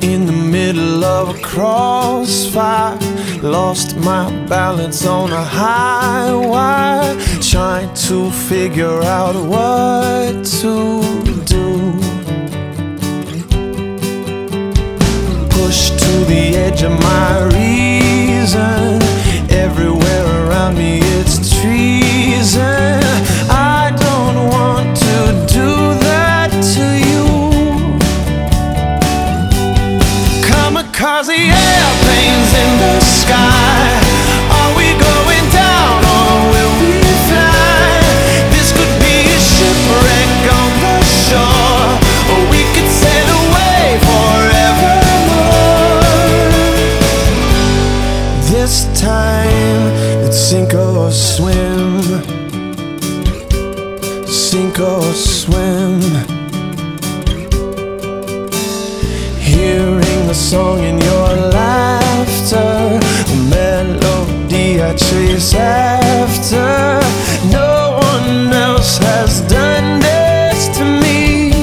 in the middle of a crossfire, lost my balance on a high wire, trying to figure out what to do. Pushed to the edge of my reason, everywhere around me it's treason. I don't want to do that to you. Kamikaze airplanes in the sky, are we going down or will we fly? This could be a shipwreck on the shore, or we could sail away forevermore. This time it's sink or swim, sink or swim. Hearing the song in your laughter, the melody I chase after. No one else has done this to me.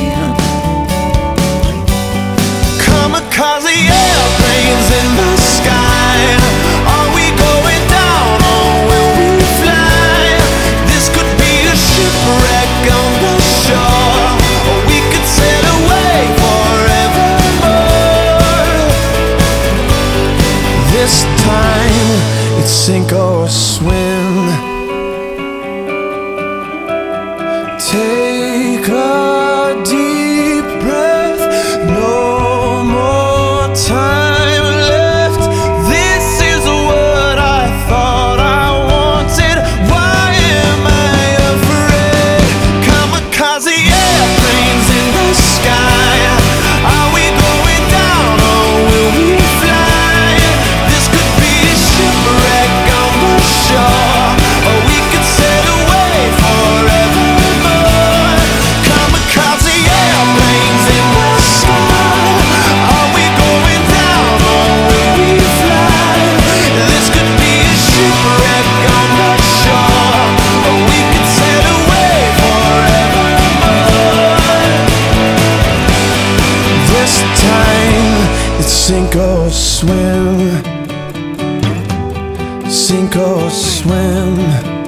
Kamikaze airplanes in the sky, are we going down or will we fly? This could be a shipwreck on the shore, or we could sail away forevermore. This time it's sink or swim. Take a deep breath, no more time left. This is what I thought I wanted. Why am I afraid? Kamikaze airplanes in the sky, are we going down or will we fly? This could be a shipwreck on the shore, or we could sail away forevermore. Kamikaze airplanes in the sky, are we going down or will we fly? This could be a shipwreck on the shore, or we could sail away forevermore. This time it's sink or swim, sink or swim.